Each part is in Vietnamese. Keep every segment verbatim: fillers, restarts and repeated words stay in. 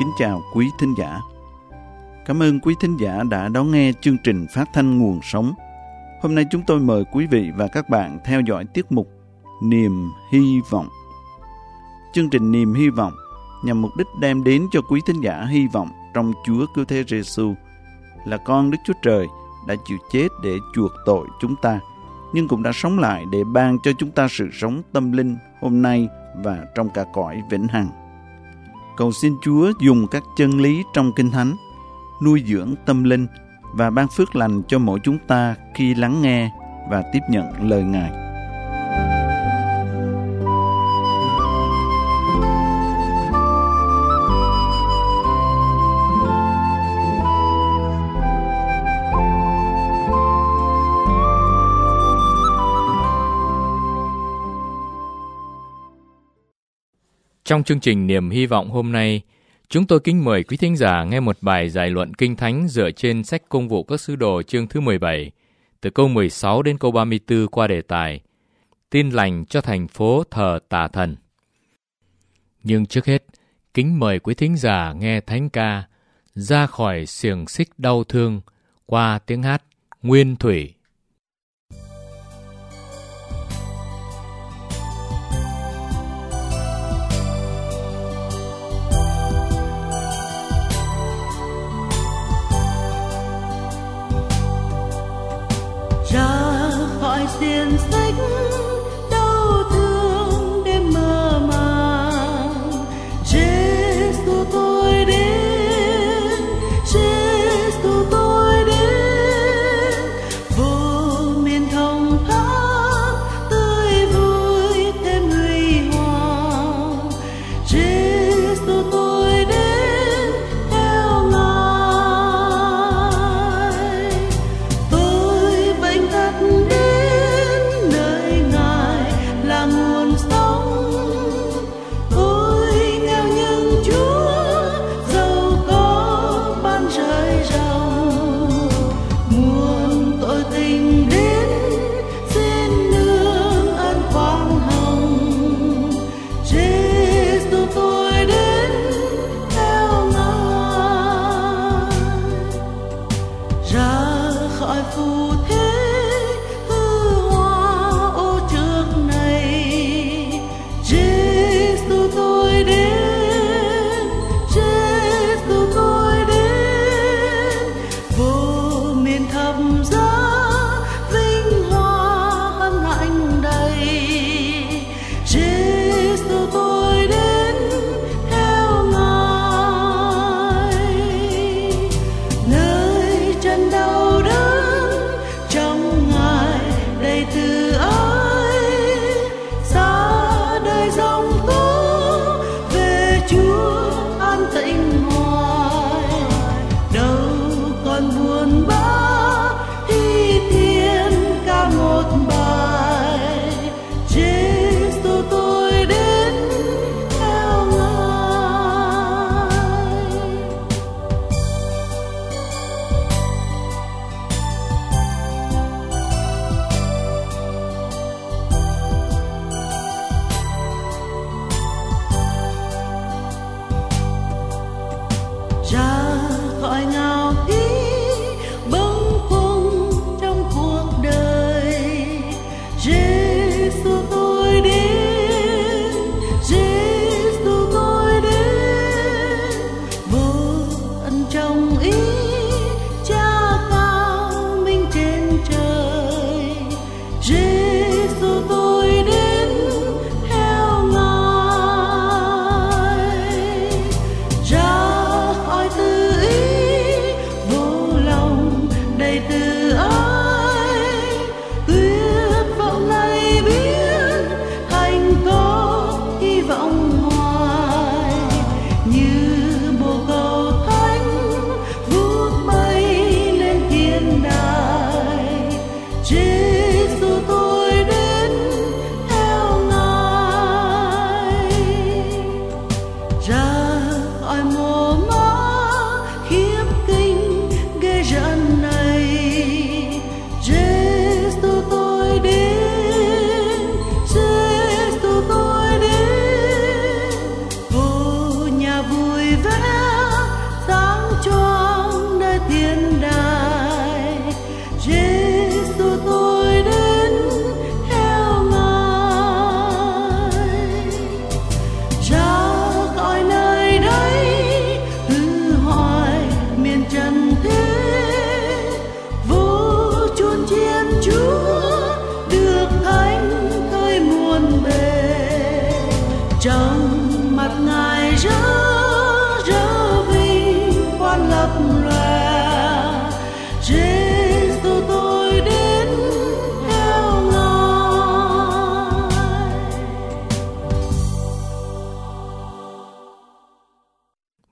kính chào quý thính giả. Cảm ơn quý thính giả đã đón nghe chương trình phát thanh Nguồn Sống. Hôm nay chúng tôi mời quý vị và các bạn theo dõi tiết mục Niềm Hy Vọng. Chương trình Niềm Hy Vọng nhằm mục đích đem đến cho quý thính giả hy vọng trong Chúa Cứu Thế Giêsu là con Đức Chúa Trời đã chịu chết để chuộc tội chúng ta, nhưng cũng đã sống lại để ban cho chúng ta sự sống tâm linh hôm nay và trong cả cõi vĩnh hằng. Cầu xin Chúa dùng các chân lý trong Kinh Thánh nuôi dưỡng tâm linh và ban phước lành cho mỗi chúng ta khi lắng nghe và tiếp nhận lời Ngài. Trong chương trình Niềm Hy Vọng hôm nay, chúng tôi kính mời quý thính giả nghe một bài giải luận Kinh Thánh dựa trên sách Công vụ các sứ đồ chương thứ mười bảy, từ câu mười sáu đến câu ba mươi tư qua đề tài Tin lành cho thành phố thờ tà thần. Nhưng trước hết, kính mời quý thính giả nghe thánh ca Ra khỏi xiềng xích đau thương qua tiếng hát Nguyên Thủy. Xiềng xích đau thương đêm mơ màng, Giêsu tôi đến, Giêsu tôi đến, vô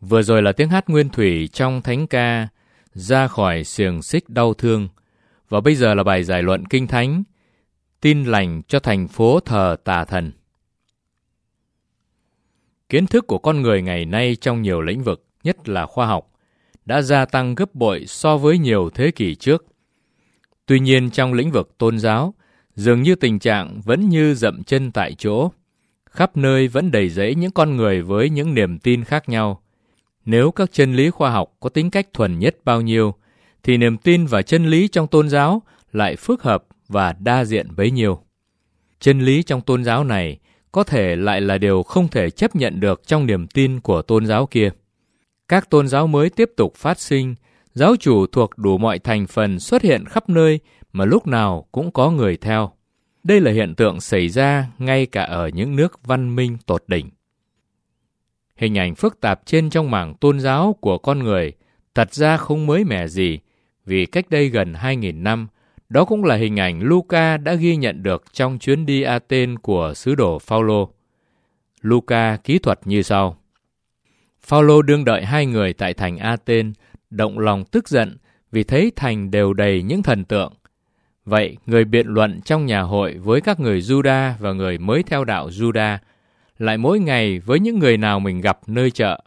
Vừa rồi là tiếng hát nguyên thủy trong thánh ca Ra khỏi xiềng xích đau thương. Và bây giờ là bài giải luận Kinh Thánh Tin lành cho thành phố thờ tà thần. Kiến thức của con người ngày nay trong nhiều lĩnh vực, nhất là khoa học, đã gia tăng gấp bội so với nhiều thế kỷ trước. Tuy nhiên trong lĩnh vực tôn giáo, dường như tình trạng vẫn như dậm chân tại chỗ. Khắp nơi vẫn đầy rẫy những con người với những niềm tin khác nhau. Nếu các chân lý khoa học có tính cách thuần nhất bao nhiêu, thì niềm tin và chân lý trong tôn giáo lại phức hợp và đa diện bấy nhiêu. Chân lý trong tôn giáo này có thể lại là điều không thể chấp nhận được trong niềm tin của tôn giáo kia. Các tôn giáo mới tiếp tục phát sinh, giáo chủ thuộc đủ mọi thành phần xuất hiện khắp nơi mà lúc nào cũng có người theo. Đây là hiện tượng xảy ra ngay cả ở những nước văn minh tột đỉnh. Hình ảnh phức tạp trên trong mảng tôn giáo của con người thật ra không mới mẻ gì, vì cách đây gần hai nghìn năm, đó cũng là hình ảnh Luca đã ghi nhận được trong chuyến đi Athens của sứ đồ Phaolô. Luca kỹ thuật như sau. Phaolô đương đợi hai người tại thành Athens, động lòng tức giận vì thấy thành đều đầy những thần tượng. Vậy, người biện luận trong nhà hội với các người Juda và người mới theo đạo Juda, lại mỗi ngày với những người nào mình gặp nơi chợ.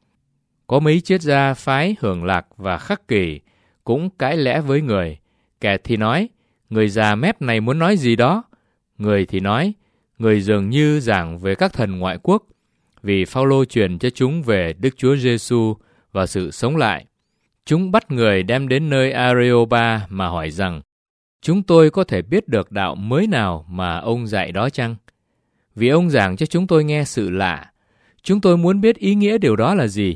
Có mấy triết gia phái Hưởng Lạc và Khắc Kỷ cũng cãi lẽ với người. Kẻ thì nói, người già mép này muốn nói gì đó. Người thì nói, người dường như giảng về các thần ngoại quốc, vì Phaolô truyền cho chúng về Đức Chúa Giêsu và sự sống lại. Chúng bắt người đem đến nơi Areopa mà hỏi rằng, chúng tôi có thể biết được đạo mới nào mà ông dạy đó chăng? Vì ông giảng cho chúng tôi nghe sự lạ, chúng tôi muốn biết ý nghĩa điều đó là gì.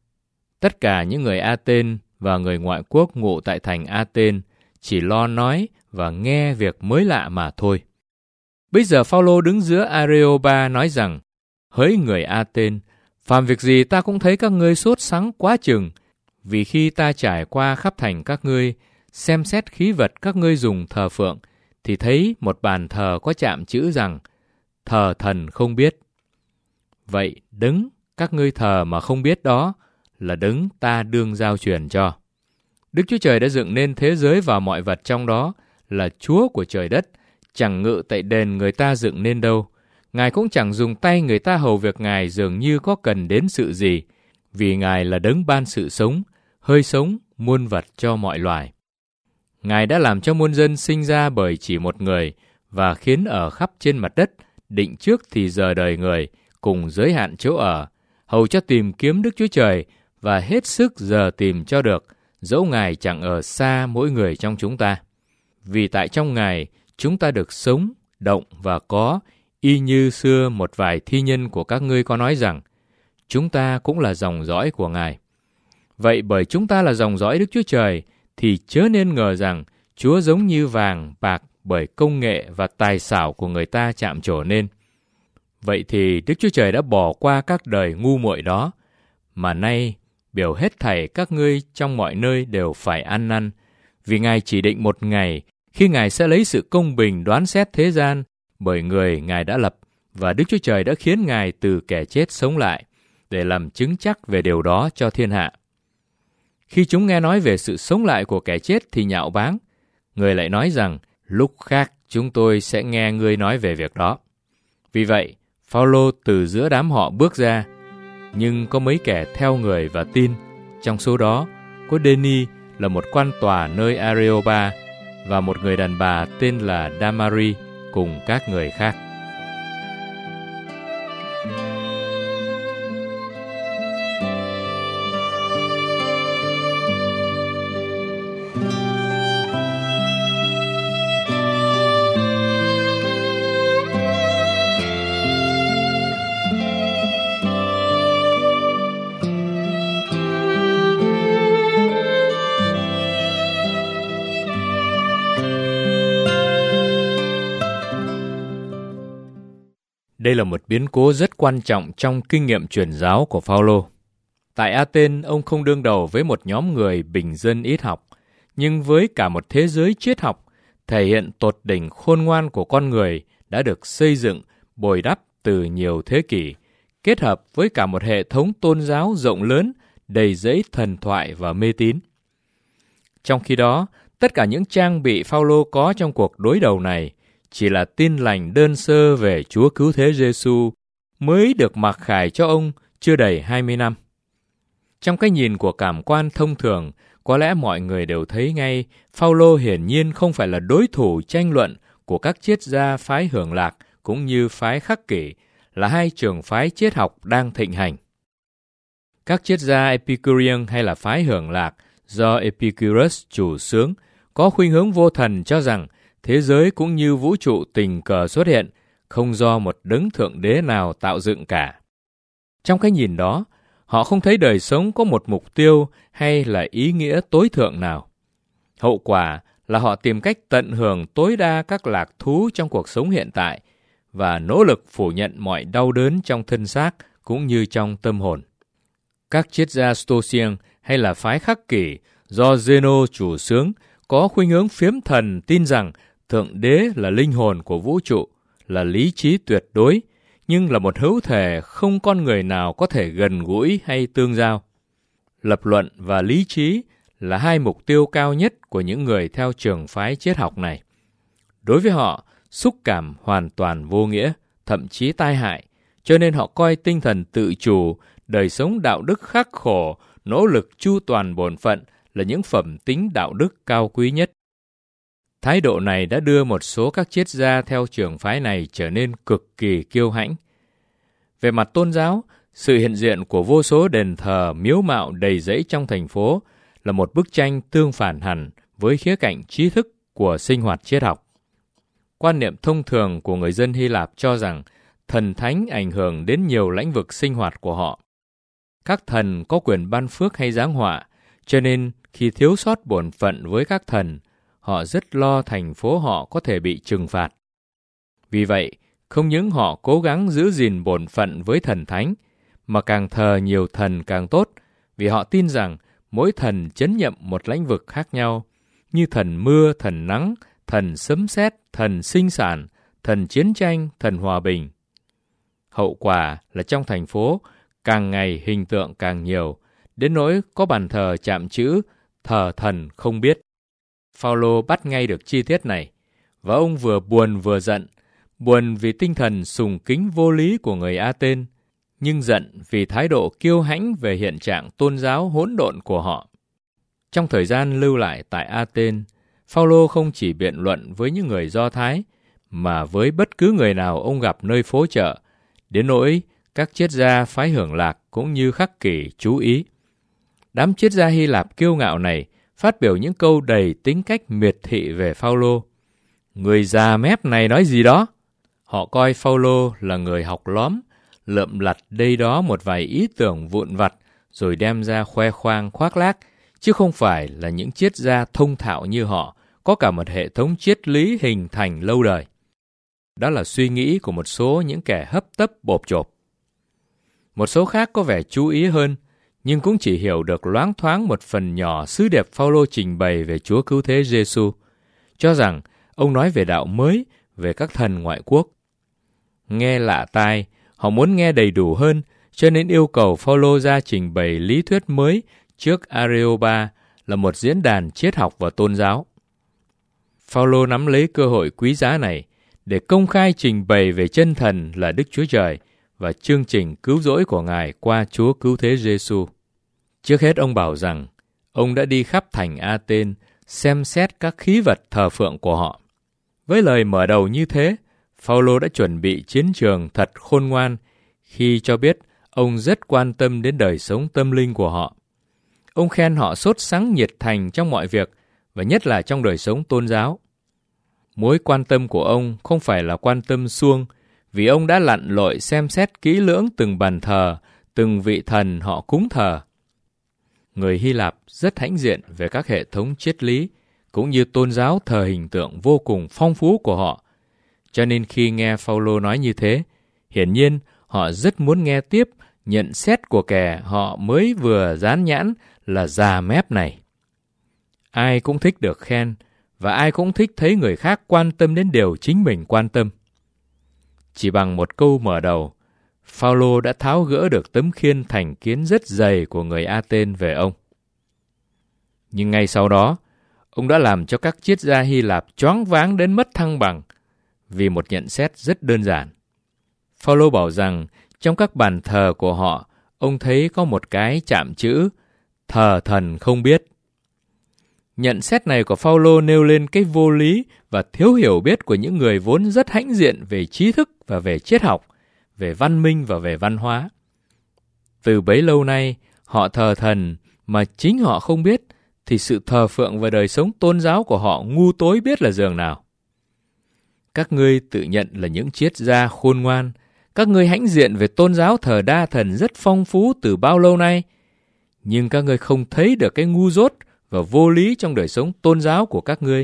Tất cả những người Athens và người ngoại quốc ngụ tại thành Athens chỉ lo nói và nghe việc mới lạ mà thôi. Bây giờ Phaolô đứng giữa Areopa nói rằng, hỡi người Athens, phàm việc gì ta cũng thấy các ngươi sốt sắng quá chừng, vì khi ta trải qua khắp thành các ngươi, xem xét khí vật các ngươi dùng thờ phượng, thì thấy một bàn thờ có chạm chữ rằng, thờ thần không biết. Vậy đấng các ngươi thờ mà không biết đó là đấng ta đương giao truyền cho. Đức Chúa Trời đã dựng nên thế giới và mọi vật trong đó, là Chúa của trời đất, chẳng ngự tại đền người ta dựng nên đâu. Ngài cũng chẳng dùng tay người ta hầu việc Ngài dường như có cần đến sự gì, vì Ngài là đấng ban sự sống, hơi sống, muôn vật cho mọi loài. Ngài đã làm cho muôn dân sinh ra bởi chỉ một người, và khiến ở khắp trên mặt đất, định trước thì giờ đời người, cùng giới hạn chỗ ở, hầu cho tìm kiếm Đức Chúa Trời, và hết sức giờ tìm cho được, dẫu Ngài chẳng ở xa mỗi người trong chúng ta. Vì tại trong Ngài, chúng ta được sống, động và có, y như xưa một vài thi nhân của các ngươi có nói rằng, chúng ta cũng là dòng dõi của Ngài. Vậy bởi chúng ta là dòng dõi Đức Chúa Trời, thì chớ nên ngờ rằng Chúa giống như vàng, bạc bởi công nghệ và tài xảo của người ta chạm trổ nên. Vậy thì Đức Chúa Trời đã bỏ qua các đời ngu muội đó, mà nay biểu hết thảy các ngươi trong mọi nơi đều phải ăn năn, vì Ngài chỉ định một ngày khi Ngài sẽ lấy sự công bình đoán xét thế gian, bởi người Ngài đã lập, và Đức Chúa Trời đã khiến Ngài từ kẻ chết sống lại, để làm chứng chắc về điều đó cho thiên hạ. Khi chúng nghe nói về sự sống lại của kẻ chết thì nhạo báng. Người lại nói rằng, lúc khác chúng tôi sẽ nghe ngươi nói về việc đó. Vì vậy, Phaolô từ giữa đám họ bước ra, nhưng có mấy kẻ theo người và tin. Trong số đó, có Đeni là một quan tòa nơi Areopa, và một người đàn bà tên là Damari cùng các người khác. Đây là một biến cố rất quan trọng trong kinh nghiệm truyền giáo của Phaolô. Tại Athens, ông không đương đầu với một nhóm người bình dân ít học, nhưng với cả một thế giới triết học, thể hiện tột đỉnh khôn ngoan của con người đã được xây dựng, bồi đắp từ nhiều thế kỷ, kết hợp với cả một hệ thống tôn giáo rộng lớn đầy dẫy thần thoại và mê tín. Trong khi đó, tất cả những trang bị Phao-lô có trong cuộc đối đầu này chỉ là tin lành đơn sơ về Chúa Cứu Thế Giê-xu mới được mặc khải cho ông chưa đầy hai mươi năm. Trong cái nhìn của cảm quan thông thường, có lẽ mọi người đều thấy ngay Phao-lô hiển nhiên không phải là đối thủ tranh luận của các triết gia phái Hưởng Lạc cũng như phái Khắc Kỷ, là hai trường phái triết học đang thịnh hành. Các triết gia Epicurean hay là phái Hưởng Lạc do Epicurus chủ xướng có khuynh hướng vô thần, cho rằng thế giới cũng như vũ trụ tình cờ xuất hiện, không do một đấng thượng đế nào tạo dựng cả. Trong cái nhìn đó, họ không thấy đời sống có một mục tiêu hay là ý nghĩa tối thượng nào. Hậu quả là họ tìm cách tận hưởng tối đa các lạc thú trong cuộc sống hiện tại và nỗ lực phủ nhận mọi đau đớn trong thân xác cũng như trong tâm hồn. Các triết gia Stoic hay là phái Khắc Kỷ do Zeno chủ xướng có khuynh hướng phiếm thần, tin rằng Thượng Đế là linh hồn của vũ trụ, là lý trí tuyệt đối, nhưng là một hữu thể không con người nào có thể gần gũi hay tương giao. Lập luận và lý trí là hai mục tiêu cao nhất của những người theo trường phái triết học này. Đối với họ, xúc cảm hoàn toàn vô nghĩa, thậm chí tai hại, cho nên họ coi tinh thần tự chủ, đời sống đạo đức khắc khổ, nỗ lực chu toàn bổn phận là những phẩm tính đạo đức cao quý nhất. Thái độ này đã đưa một số các triết gia theo trường phái này trở nên cực kỳ kiêu hãnh. Về mặt tôn giáo, sự hiện diện của vô số đền thờ miếu mạo đầy rẫy trong thành phố là một bức tranh tương phản hẳn với khía cạnh trí thức của sinh hoạt triết học. Quan niệm thông thường của người dân Hy Lạp cho rằng thần thánh ảnh hưởng đến nhiều lĩnh vực sinh hoạt của họ. Các thần có quyền ban phước hay giáng họa, cho nên khi thiếu sót bổn phận với các thần, họ rất lo thành phố họ có thể bị trừng phạt. Vì vậy, không những họ cố gắng giữ gìn bổn phận với thần thánh, mà càng thờ nhiều thần càng tốt, vì họ tin rằng mỗi thần trấn nhậm một lĩnh vực khác nhau, như thần mưa, thần nắng, thần sấm sét, thần sinh sản, thần chiến tranh, thần hòa bình. Hậu quả là trong thành phố, càng ngày hình tượng càng nhiều, đến nỗi có bàn thờ chạm chữ thờ thần không biết. Phao-lô bắt ngay được chi tiết này, và ông vừa buồn vừa giận, buồn vì tinh thần sùng kính vô lý của người A-tên, nhưng giận vì thái độ kiêu hãnh về hiện trạng tôn giáo hỗn độn của họ. Trong thời gian lưu lại tại A-tên, Phao-lô không chỉ biện luận với những người Do Thái, mà với bất cứ người nào ông gặp nơi phố chợ, đến nỗi các triết gia phái Hưởng Lạc cũng như Khắc Kỷ chú ý. Đám triết gia Hy Lạp kiêu ngạo này phát biểu những câu đầy tính cách miệt thị về Phao-lô. Người già mép này nói gì đó? Họ coi Phao-lô là người học lóm, lượm lặt đây đó một vài ý tưởng vụn vặt rồi đem ra khoe khoang khoác lác, chứ không phải là những triết gia thông thạo như họ, có cả một hệ thống triết lý hình thành lâu đời. Đó là suy nghĩ của một số những kẻ hấp tấp bộp chộp. Một số khác có vẻ chú ý hơn, nhưng cũng chỉ hiểu được loáng thoáng một phần nhỏ sứ điệp Phao-lô trình bày về Chúa Cứu Thế Giê-xu, cho rằng ông nói về đạo mới, về các thần ngoại quốc. Nghe lạ tai, họ muốn nghe đầy đủ hơn, cho nên yêu cầu Phao-lô ra trình bày lý thuyết mới trước Areopa, là một diễn đàn triết học và tôn giáo. Phao-lô nắm lấy cơ hội quý giá này để công khai trình bày về chân thần là Đức Chúa Trời và chương trình cứu rỗi của Ngài qua Chúa Cứu Thế Giê-xu. Trước hết ông bảo rằng ông đã đi khắp thành A-tên xem xét các khí vật thờ phượng của họ. Với lời mở đầu như thế, Phao-lô đã chuẩn bị chiến trường thật khôn ngoan khi cho biết ông rất quan tâm đến đời sống tâm linh của họ. Ông khen họ sốt sắng nhiệt thành trong mọi việc, và nhất là trong đời sống tôn giáo. Mối quan tâm của ông không phải là quan tâm suông, vì ông đã lặn lội xem xét kỹ lưỡng từng bàn thờ, từng vị thần họ cúng thờ. Người Hy Lạp rất hãnh diện về các hệ thống triết lý, cũng như tôn giáo thờ hình tượng vô cùng phong phú của họ. Cho nên khi nghe Phao-lô nói như thế, hiển nhiên họ rất muốn nghe tiếp nhận xét của kẻ họ mới vừa dán nhãn là già mép này. Ai cũng thích được khen, và ai cũng thích thấy người khác quan tâm đến điều chính mình quan tâm. Chỉ bằng một câu mở đầu, Phao-lô đã tháo gỡ được tấm khiên thành kiến rất dày của người A-tên về ông. Nhưng ngay sau đó, ông đã làm cho các triết gia Hy Lạp choáng váng đến mất thăng bằng vì một nhận xét rất đơn giản. Phao-lô bảo rằng trong các bàn thờ của họ, ông thấy có một cái chạm chữ thờ thần không biết. Nhận xét này của Phao-lô nêu lên cái vô lý và thiếu hiểu biết của những người vốn rất hãnh diện về trí thức và về triết học, về văn minh và về văn hóa. Từ bấy lâu nay, họ thờ thần mà chính họ không biết, thì sự thờ phượng và đời sống tôn giáo của họ ngu tối biết là dường nào. Các ngươi tự nhận là những triết gia khôn ngoan, các ngươi hãnh diện về tôn giáo thờ đa thần rất phong phú từ bao lâu nay, nhưng các ngươi không thấy được cái ngu dốt và vô lý trong đời sống tôn giáo của các ngươi.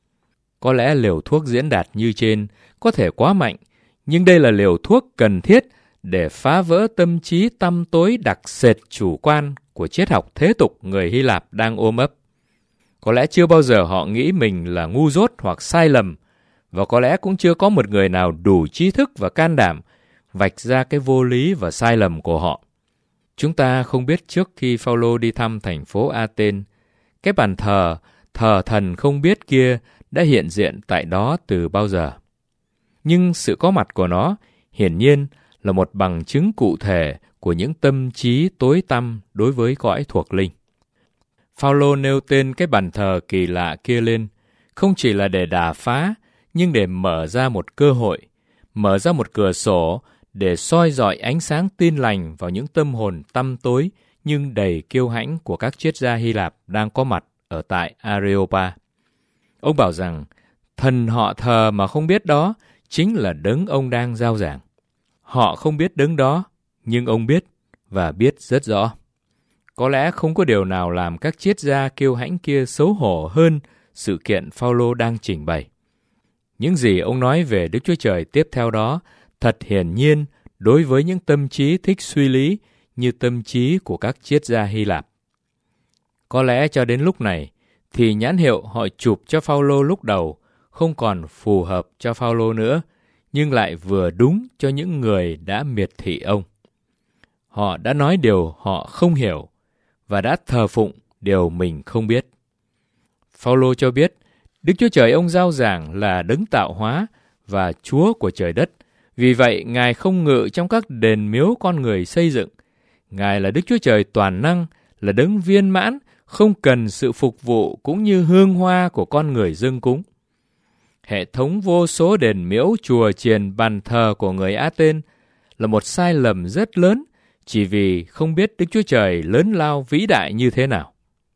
Có lẽ liều thuốc diễn đạt như trên có thể quá mạnh, nhưng đây là liều thuốc cần thiết để phá vỡ tâm trí tăm tối đặc sệt chủ quan của triết học thế tục người Hy Lạp đang ôm ấp. Có lẽ chưa bao giờ họ nghĩ mình là ngu dốt hoặc sai lầm, và có lẽ cũng chưa có một người nào đủ trí thức và can đảm vạch ra cái vô lý và sai lầm của họ. Chúng ta không biết trước khi Phao-lô đi thăm thành phố A-tên, cái bàn thờ, thờ thần không biết kia đã hiện diện tại đó từ bao giờ. Nhưng sự có mặt của nó hiển nhiên là một bằng chứng cụ thể của những tâm trí tối tăm đối với cõi thuộc linh. Phao-lô nêu tên cái bàn thờ kỳ lạ kia lên, không chỉ là để đả phá, nhưng để mở ra một cơ hội, mở ra một cửa sổ để soi rọi ánh sáng tin lành vào những tâm hồn tăm tối nhưng đầy kiêu hãnh của các triết gia Hy Lạp đang có mặt ở tại Areopa. Ông bảo rằng, thần họ thờ mà không biết đó chính là đấng ông đang rao giảng. Họ không biết đấng đó, nhưng ông biết, và biết rất rõ. Có lẽ không có điều nào làm các triết gia kiêu hãnh kia xấu hổ hơn sự kiện Phao-lô đang trình bày. Những gì ông nói về Đức Chúa Trời tiếp theo đó thật hiển nhiên đối với những tâm trí thích suy lý như tâm trí của các triết gia Hy Lạp. Có lẽ cho đến lúc này thì nhãn hiệu họ chụp cho Phao-lô lúc đầu không còn phù hợp cho Phao-lô nữa, nhưng lại vừa đúng cho những người đã miệt thị ông. Họ đã nói điều họ không hiểu và đã thờ phụng điều mình không biết. Phao-lô cho biết Đức Chúa Trời ông rao giảng là đấng tạo hóa và Chúa của trời đất. Vì vậy, Ngài không ngự trong các đền miếu con người xây dựng. Ngài là Đức Chúa Trời toàn năng, là đấng viên mãn, không cần sự phục vụ cũng như hương hoa của con người dâng cúng. Hệ thống vô số đền miếu, chùa chiền, bàn thờ của người A-tên là một sai lầm rất lớn, chỉ vì không biết Đức Chúa Trời lớn lao vĩ đại như thế nào.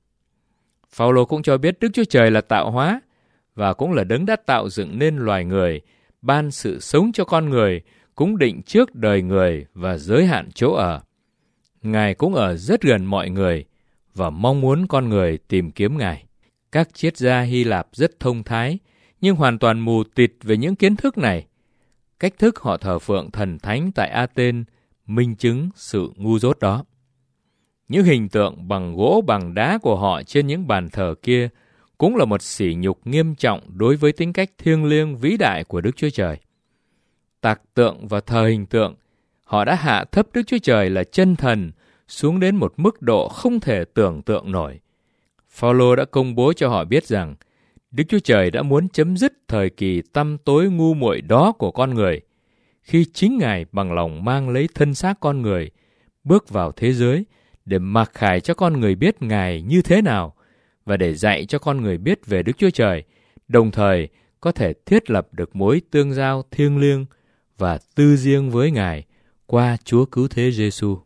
Phao-lô cũng cho biết Đức Chúa Trời là tạo hóa, và cũng là đấng đã tạo dựng nên loài người, ban sự sống cho con người, cũng định trước đời người và giới hạn chỗ ở. Ngài cũng ở rất gần mọi người, và mong muốn con người tìm kiếm Ngài. Các triết gia Hy Lạp rất thông thái, nhưng hoàn toàn mù tịt về những kiến thức này. Cách thức họ thờ phượng thần thánh tại A-tên minh chứng sự ngu dốt đó. Những hình tượng bằng gỗ bằng đá của họ trên những bàn thờ kia cũng là một sỉ nhục nghiêm trọng đối với tính cách thiêng liêng vĩ đại của Đức Chúa Trời. Tạc tượng và thờ hình tượng, họ đã hạ thấp Đức Chúa Trời là chân thần xuống đến một mức độ không thể tưởng tượng nổi. Phao-lô đã công bố cho họ biết rằng Đức Chúa Trời đã muốn chấm dứt thời kỳ tăm tối ngu muội đó của con người, khi chính Ngài bằng lòng mang lấy thân xác con người, bước vào thế giới để mặc khải cho con người biết Ngài như thế nào, và để dạy cho con người biết về Đức Chúa Trời, đồng thời có thể thiết lập được mối tương giao thiêng liêng và tư riêng với Ngài qua Chúa Cứu Thế Giêsu.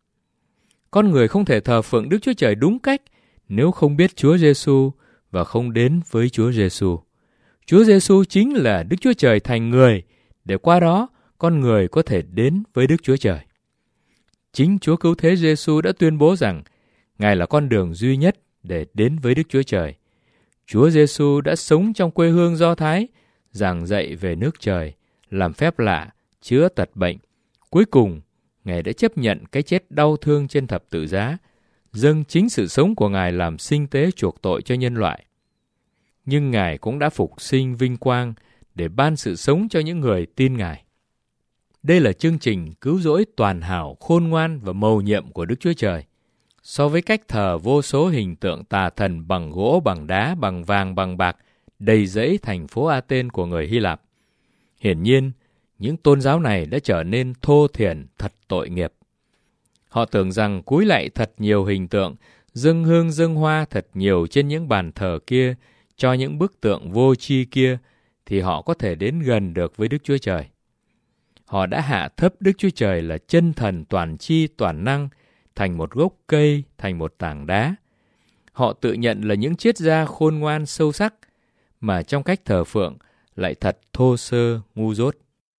Con người không thể thờ phượng Đức Chúa Trời đúng cách nếu không biết Chúa Giêsu và không đến với Chúa Giêsu. Chúa Giêsu chính là Đức Chúa Trời thành người, để qua đó con người có thể đến với Đức Chúa Trời. Chính Chúa Cứu Thế Giêsu đã tuyên bố rằng Ngài là con đường duy nhất để đến với Đức Chúa Trời. Chúa Giêsu đã sống trong quê hương Do Thái, giảng dạy về nước trời, làm phép lạ, chữa tật bệnh. Cuối cùng, Ngài đã chấp nhận cái chết đau thương trên thập tự giá, dâng chính sự sống của Ngài làm sinh tế chuộc tội cho nhân loại. Nhưng Ngài cũng đã phục sinh vinh quang để ban sự sống cho những người tin Ngài. Đây là chương trình cứu rỗi toàn hảo, khôn ngoan và mầu nhiệm của Đức Chúa Trời. So với cách thờ vô số hình tượng tà thần bằng gỗ, bằng đá, bằng vàng, bằng bạc, đầy rẫy thành phố Athens của người Hy Lạp, hiển nhiên, những tôn giáo này đã trở nên thô thiển, thật tội nghiệp. Họ tưởng rằng cúi lạy thật nhiều hình tượng, dâng hương dâng hoa thật nhiều trên những bàn thờ kia, cho những bức tượng vô tri kia, thì họ có thể đến gần được với Đức Chúa Trời. Họ đã hạ thấp Đức Chúa Trời là chân thần toàn chi toàn năng, thành một gốc cây, thành một tảng đá. Họ tự nhận là những triết gia khôn ngoan sâu sắc, mà trong cách thờ phượng lại thật thô sơ, ngu dốt.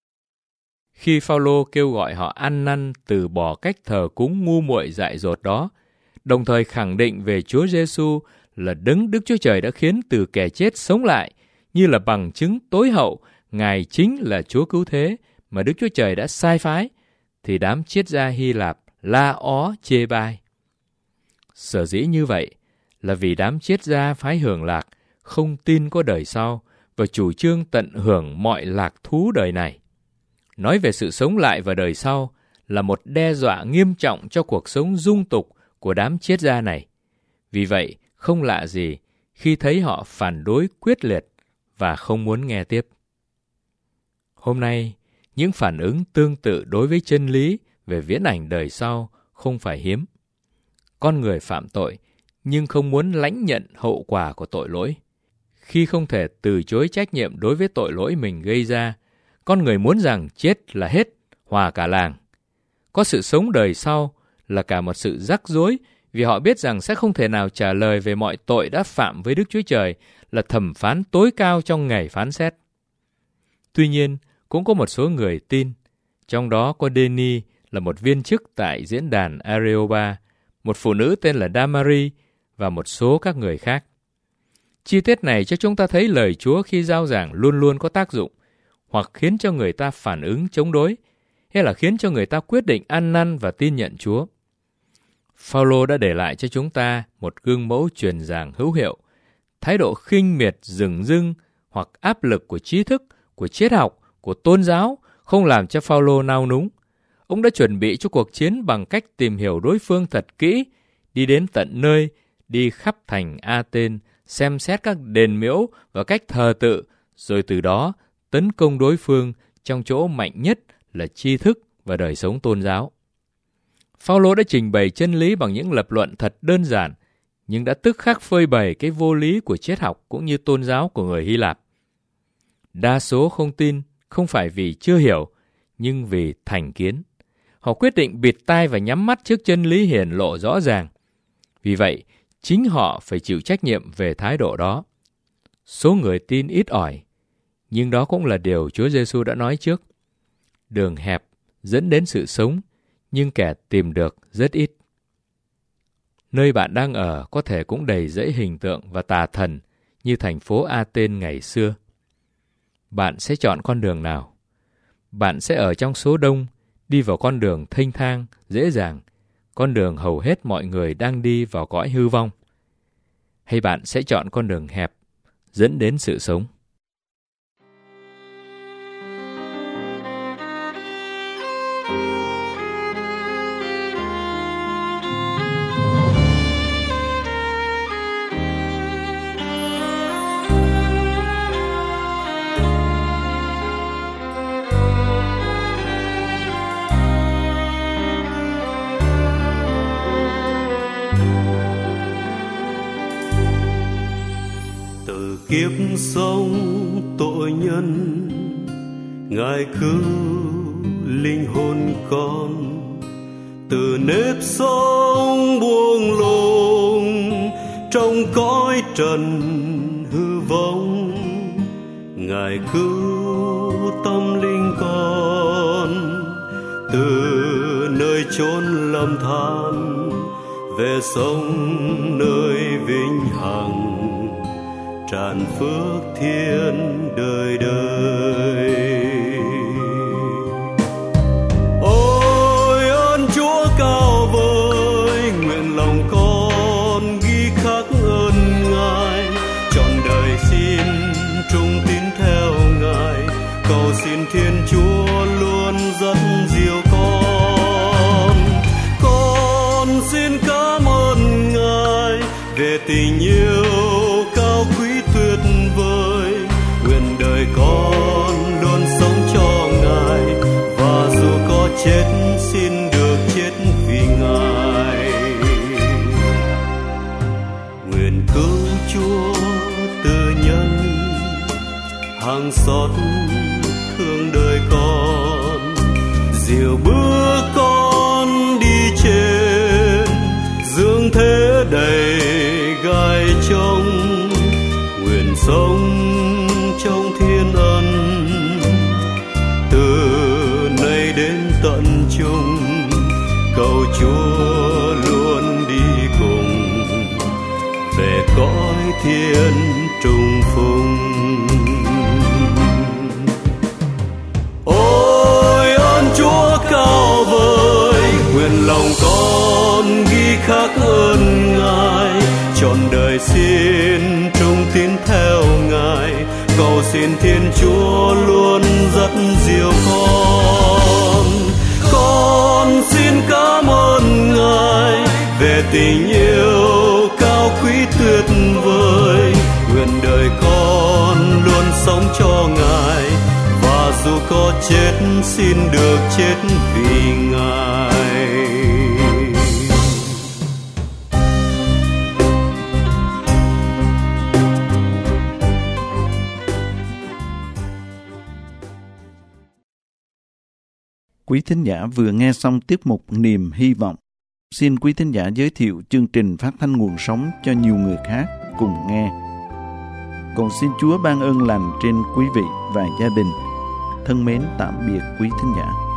Khi Phao-lô kêu gọi họ ăn năn từ bỏ cách thờ cúng ngu muội dại dột đó, đồng thời khẳng định về Chúa Giêsu là Đấng Đức Chúa Trời đã khiến từ kẻ chết sống lại, như là bằng chứng tối hậu Ngài chính là Chúa cứu thế mà Đức Chúa Trời đã sai phái, thì đám triết gia Hy Lạp la ó chê bai. Sở dĩ như vậy là vì đám triết gia phái Hưởng Lạc không tin có đời sau và chủ trương tận hưởng mọi lạc thú đời này. Nói về sự sống lại và đời sau là một đe dọa nghiêm trọng cho cuộc sống dung tục của đám triết gia này. Vì vậy, không lạ gì khi thấy họ phản đối quyết liệt và không muốn nghe tiếp. Hôm nay, những phản ứng tương tự đối với chân lý về viễn ảnh đời sau không phải hiếm. Con người phạm tội nhưng không muốn lãnh nhận hậu quả của tội lỗi. Khi không thể từ chối trách nhiệm đối với tội lỗi mình gây ra, con người muốn rằng chết là hết, hòa cả làng. Có sự sống đời sau là cả một sự rắc rối, vì họ biết rằng sẽ không thể nào trả lời về mọi tội đã phạm với Đức Chúa Trời là thẩm phán tối cao trong ngày phán xét. Tuy nhiên, cũng có một số người tin, trong đó có Deni là một viên chức tại diễn đàn Areopa, một phụ nữ tên là Damari và một số các người khác. Chi tiết này cho chúng ta thấy lời Chúa khi rao giảng luôn luôn có tác dụng, hoặc khiến cho người ta phản ứng chống đối, hay là khiến cho người ta quyết định ăn năn và tin nhận Chúa. Phao-lô đã để lại cho chúng ta một gương mẫu truyền giảng hữu hiệu. Thái độ khinh miệt, dửng dưng hoặc áp lực của trí thức, của triết học, của tôn giáo không làm cho Phao-lô nao núng. Ông đã chuẩn bị cho cuộc chiến bằng cách tìm hiểu đối phương thật kỹ, đi đến tận nơi, đi khắp thành Athens, xem xét các đền miễu và cách thờ tự, rồi từ đó tấn công đối phương trong chỗ mạnh nhất là tri thức và đời sống tôn giáo. Phao-lô đã trình bày chân lý bằng những lập luận thật đơn giản, nhưng đã tức khắc phơi bày cái vô lý của triết học cũng như tôn giáo của người Hy Lạp. Đa số không tin không phải vì chưa hiểu, nhưng vì thành kiến. Họ quyết định bịt tai và nhắm mắt trước chân lý hiển lộ rõ ràng. Vì vậy, chính họ phải chịu trách nhiệm về thái độ đó. Số người tin ít ỏi, nhưng đó cũng là điều Chúa Giêsu đã nói trước. Đường hẹp dẫn đến sự sống, nhưng kẻ tìm được rất ít. Nơi bạn đang ở có thể cũng đầy rẫy hình tượng và tà thần như thành phố Athens ngày xưa. Bạn sẽ chọn con đường nào? Bạn sẽ ở trong số đông, đi vào con đường thênh thang, dễ dàng, con đường hầu hết mọi người đang đi vào cõi hư vong? Hay bạn sẽ chọn con đường hẹp, dẫn đến sự sống? Kiếp sống tội nhân, Ngài cứu linh hồn con từ nếp sống buông lung trong cõi trần hư vong. Ngài cứu tâm linh con từ nơi chốn lầm than về sống nơi vinh hằng, tràn phước thiên đời đời. Ôi ơn Chúa cao vời, nguyện lòng con ghi khắc ơn Ngài, trọn đời xin trung tín theo Ngài, cầu xin Thiên Chúa luôn dắt xin được chết vì Ngài. Nguyện cứu Chúa từ nhân hàng xót thương đời con, dìu bước con đi trên dương thế đầy gai trong. Nguyện sống trong thiên ân từ nay đến tận chung, cầu Chúa luôn đi cùng về cõi thiên trùng phùng. Ôi ơn Chúa cao vời, nguyện lòng con ghi khắc ơn Ngài, trọn đời xin trung tín theo Ngài, cầu xin Thiên Chúa luôn dắt dìu con. Con xin cảm ơn Ngài về tình yêu cao quý tuyệt vời, nguyện đời con luôn sống cho Ngài, và dù có chết xin được chết vì Ngài. Quý thính giả vừa nghe xong tiết mục Niềm Hy Vọng. Xin quý thính giả giới thiệu chương trình phát thanh nguồn sống cho nhiều người khác cùng nghe. Còn xin Chúa ban ơn lành trên quý vị và gia đình. Thân mến tạm biệt quý thính giả.